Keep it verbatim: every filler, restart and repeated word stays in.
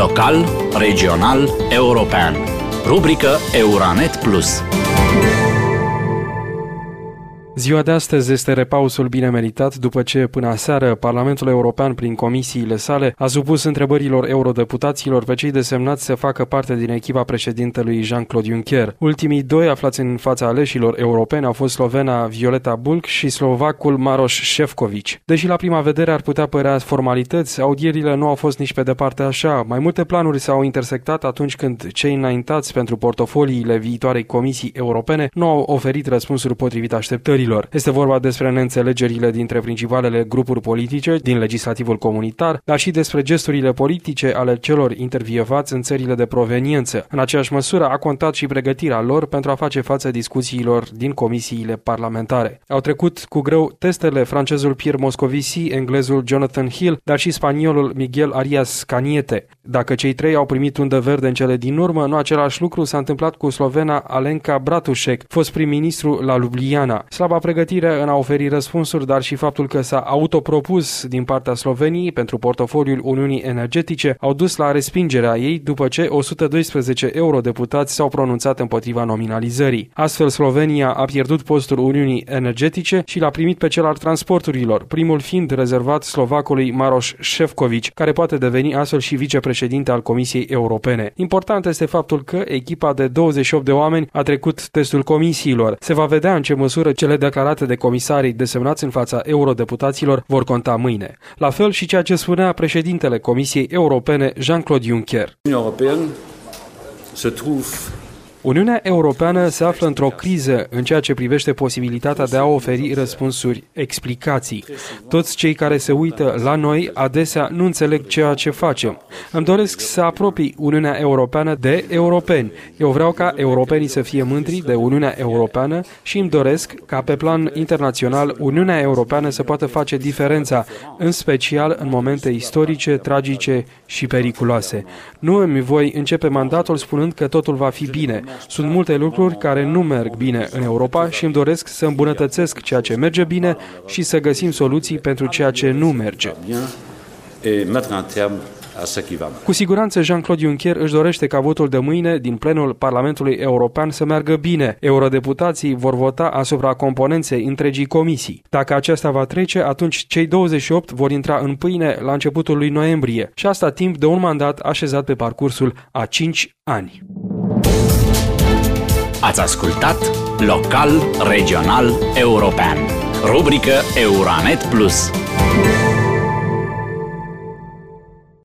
Local, regional, european. Rubrică Euranet Plus. Ziua de astăzi este repausul bine meritat după ce, până aseară, Parlamentul European, prin comisiile sale, a supus întrebărilor eurodeputaților pe cei desemnați să facă parte din echipa președintelui Jean-Claude Juncker. Ultimii doi aflați în fața aleșilor europeni au fost slovena Violeta Bulc și slovacul Maroš Šefčovič. Deși la prima vedere ar putea părea formalități, audierile nu au fost nici pe departe așa. Mai multe planuri s-au intersectat atunci când cei înaintați pentru portofoliile viitoarei comisii europene nu au oferit răspunsuri potrivit așteptării. Este vorba despre neînțelegerile dintre principalele grupuri politice din legislativul comunitar, dar și despre gesturile politice ale celor intervievați în țările de proveniență. În aceeași măsură a contat și pregătirea lor pentru a face față discuțiilor din comisiile parlamentare. Au trecut cu greu testele francezul Pierre Moscovici, englezul Jonathan Hill, dar și spaniolul Miguel Arias Cañete. Dacă cei trei au primit undă verde în cele din urmă, nu același lucru s-a întâmplat cu slovena Alenka Bratušek, fost prim-ministru la Ljubljana. Slaba pregătire în a oferi răspunsuri, dar și faptul că s-a autopropus din partea Sloveniei pentru portofoliul Uniunii Energetice au dus la respingerea ei după ce o sută doisprezece eurodeputați s-au pronunțat împotriva nominalizării. Astfel, Slovenia a pierdut postul Uniunii Energetice și l-a primit pe cel al transporturilor, primul fiind rezervat slovacului Maroš Šefčovič, care poate deveni astfel și vicepreședinte al Comisiei Europene. Important este faptul că echipa de douăzeci și opt de oameni a trecut testul comisiilor. Se va vedea în ce măsură cele declarate de comisarii desemnați în fața eurodeputaților vor conta mâine. La fel și ceea ce spunea președintele Comisiei Europene, Jean-Claude Juncker. Uniunea Europeană se află într-o criză în ceea ce privește posibilitatea de a oferi răspunsuri, explicații. Toți cei care se uită la noi adesea nu înțeleg ceea ce facem. Îmi doresc să apropii Uniunea Europeană de europeni. Eu vreau ca europenii să fie mândri de Uniunea Europeană și îmi doresc ca pe plan internațional Uniunea Europeană să poată face diferența, în special în momente istorice, tragice și periculoase. Nu îmi voi începe mandatul spunând că totul va fi bine. Sunt multe lucruri care nu merg bine în Europa și îmi doresc să îmbunătățesc ceea ce merge bine și să găsim soluții pentru ceea ce nu merge. Cu siguranță Jean-Claude Juncker își dorește ca votul de mâine din plenul Parlamentului European să meargă bine. Eurodeputații vor vota asupra componenței întregii comisii. Dacă aceasta va trece, atunci cei douăzeci și opt vor intra în pâine la începutul lui noiembrie și asta timp de un mandat așezat pe parcursul a cinci ani. Ați ascultat Local, regional, european. Rubrică Euranet Plus.